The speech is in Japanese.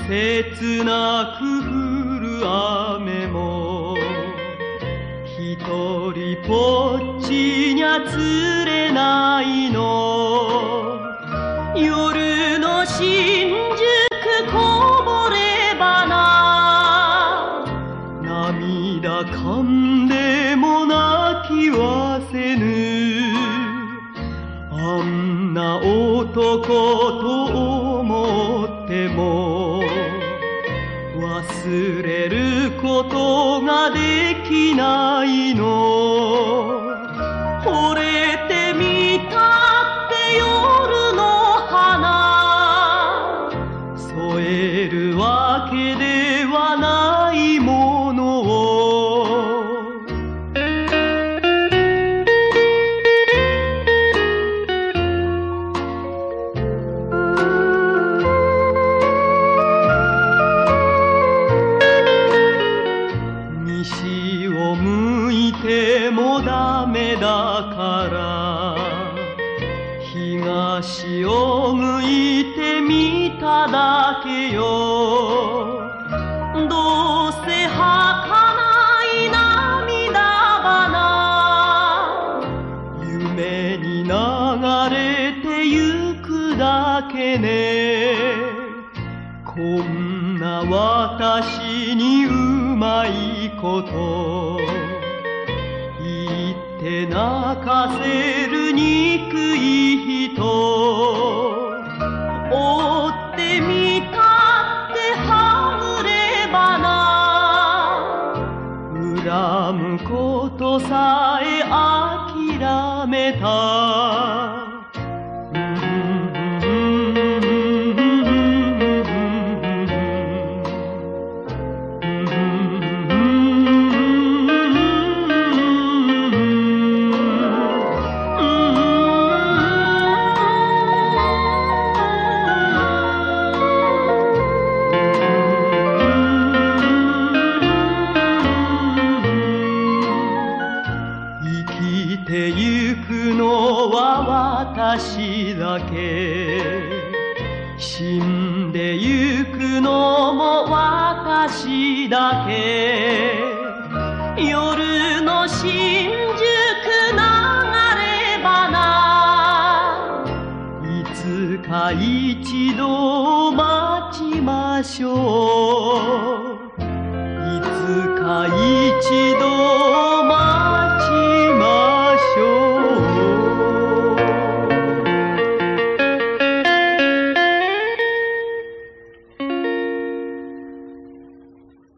切なく降る雨も一人ぽっちにゃ釣れないの。夜の新宿こぼれ花、涙かんでも泣きはせぬ。あんな男と思っても忘れることができないの。惚れてみたって夜の花、添えるわけではないものを。西を向いてもダメだから東を向いてみただけよ。どうせ儚い涙花、夢に流れてゆくだけね。こんな私にうまいこと言って泣かせる憎い人。追ってみたってはぐれ花、恨むことさえ諦めた。生きてゆくのは私だけ、死んでゆくのも私だけ。夜の新宿流れ花、いつか一度待ちましょう。いつか一度